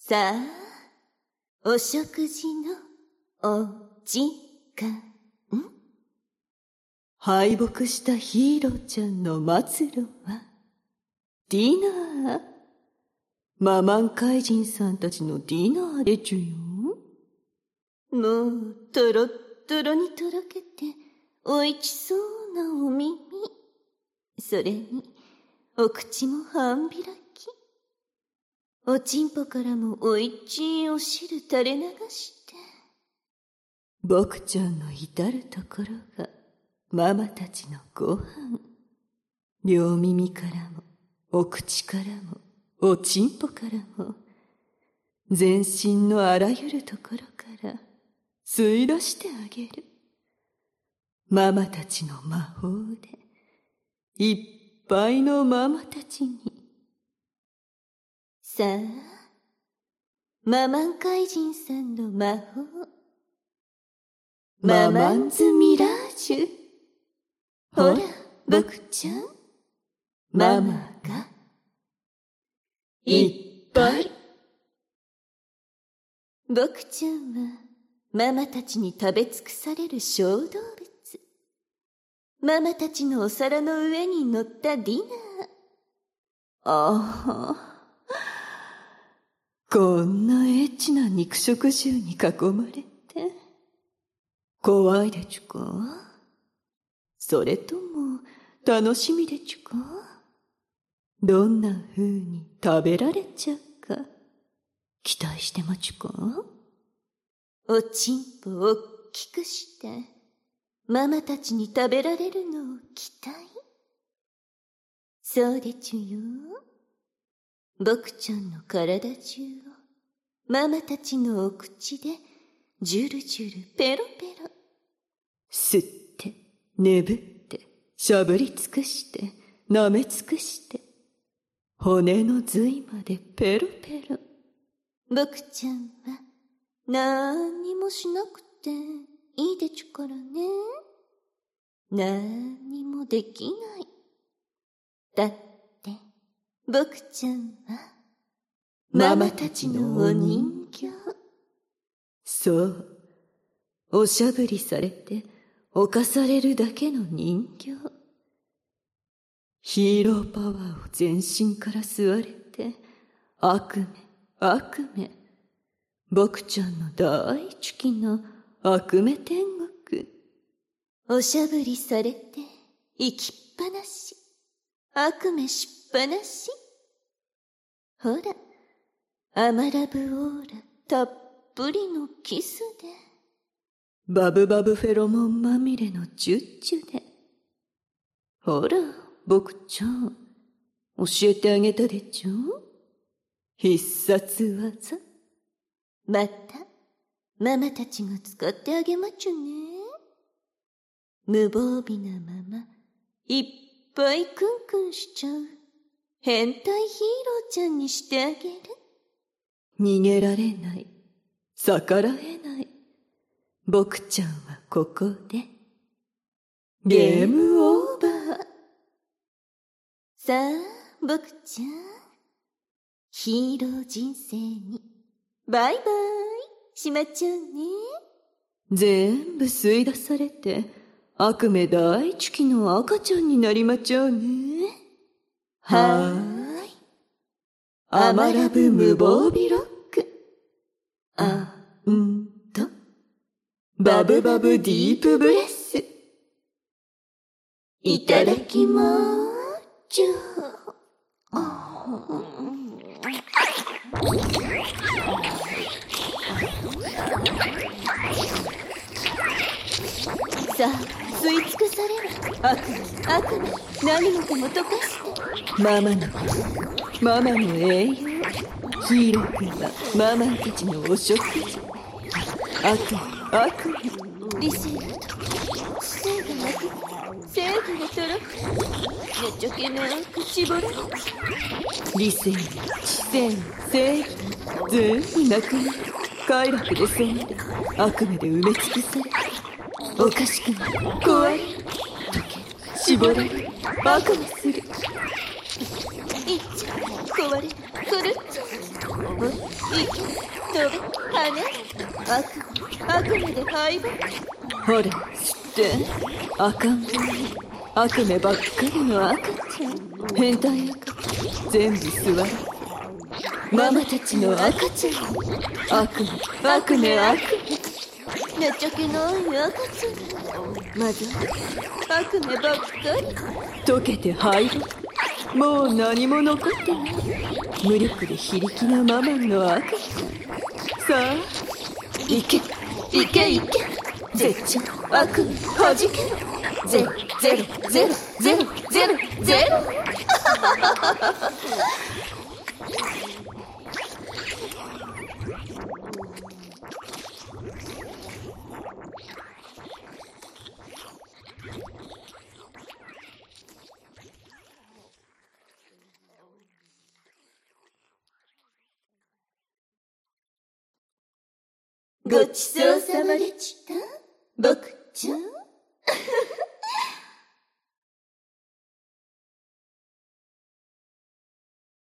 さあ、お食事のお時間。敗北したヒーローちゃんの末路は、ディナー。ママン怪人さんたちのディナーでちゅよ。もう、とろっとろにとろけて、おいしそうなお耳。それに、お口も半開き。おちんぽからもおいしいお汁垂れ流して。僕ちゃんの至るところが、ママたちのご飯。両耳からも、お口からも、おちんぽからも、全身のあらゆるところから吸い出してあげる。ママたちの魔法で、いっぱいのママたちに。さあ、ママン怪人さんの魔法。ママンズミラージュ。ほら、僕ちゃん。ママが、いっぱい。僕ちゃんは、ママたちに食べ尽くされる小動物。ママたちのお皿の上に乗ったディナー。ああ。こんなエッチな肉食獣に囲まれて、怖いでちゅか？それとも、楽しみでちゅか？どんな風に食べられちゃうか、期待してまちゅか？おちんぽを大きくして、ママたちに食べられるのを期待？そうでちゅよ。僕ちゃんの体中を、ママたちのお口で、ジュルジュルペロペロ。吸って、眠って、しゃぶり尽くして、舐め尽くして、骨の髄までペロペロ。僕ちゃんは、なんにもしなくていいでちゅからね。なんにもできない。だって、僕ちゃんは、ママたちのお人形。そう、おしゃぶりされて、侵されるだけの人形。ヒーローパワーを全身から吸われて、悪夢、悪夢。僕ちゃんの大好きな悪夢天国。おしゃぶりされて、生きっぱなし。悪夢しっぱなし。ほら、アマラブオーラたっぷりのキスで。バブバブフェロモンまみれのチュッチュで。ほら、僕ちゃん、教えてあげたでちょ？必殺技。また、ママたちが使ってあげまちゅね。無防備なまま、いっぱいクンクンしちゃう。変態ヒーローちゃんにしてあげる。逃げられない。逆らえない。僕ちゃんはここで、ゲームオーバー。さあ、僕ちゃん。ヒーロー人生に、バイバイしまちゃうね。全部吸い出されて、悪夢大好きの赤ちゃんになりまちゃうね。はーい。アマラブ無防備ロック。バブバブディープブレス。いただきまーちゅ。さあ、吸い尽くされる。悪夢、何もかも溶かして。ママの栄養。ヒーロー君はママたちのお食事。悪夢。理性が溶け、知性がなく、正義がとろく、ねちょけなく絞られる。理性、知性、正義、全部なくなる。快楽で染まる。悪夢で埋め尽くされる。おかしくなる。壊れる。溶ける。絞られる。悪夢する。いっちゃ、こ壊れ、狂っちゃう。ほら、行け、飛べ、跳ね。悪夢で敗北。ほら、知って、赤ん坊、悪夢ばっかりの赤ちゃん。変態赤、全部座れ。ママたちの赤ちゃん。悪夢。情けない赤ちゃん。まず悪夢ばっかり。溶けて敗北。もう何も残ってない。無力で非力なママの赤ちゃん。さあ、行け。絶頂悪夢はじけろ。ゼロ。ごちそうさまでした。僕